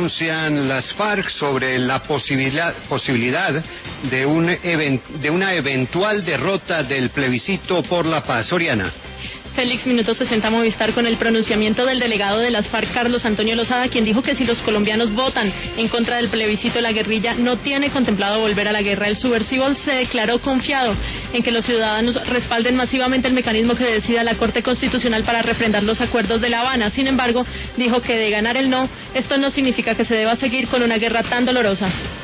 pronuncian las FARC sobre la posibilidad de una eventual derrota del plebiscito por la paz. Oriana. Félix, Minuto 60 Movistar, con el pronunciamiento del delegado de las FARC, Carlos Antonio Lozada, quien dijo que si los colombianos votan en contra del plebiscito, la guerrilla no tiene contemplado volver a la guerra. El subversivo se declaró confiado en que los ciudadanos respalden masivamente el mecanismo que decida la Corte Constitucional para refrendar los acuerdos de La Habana. Sin embargo, dijo que de ganar el no, esto no significa que se deba seguir con una guerra tan dolorosa.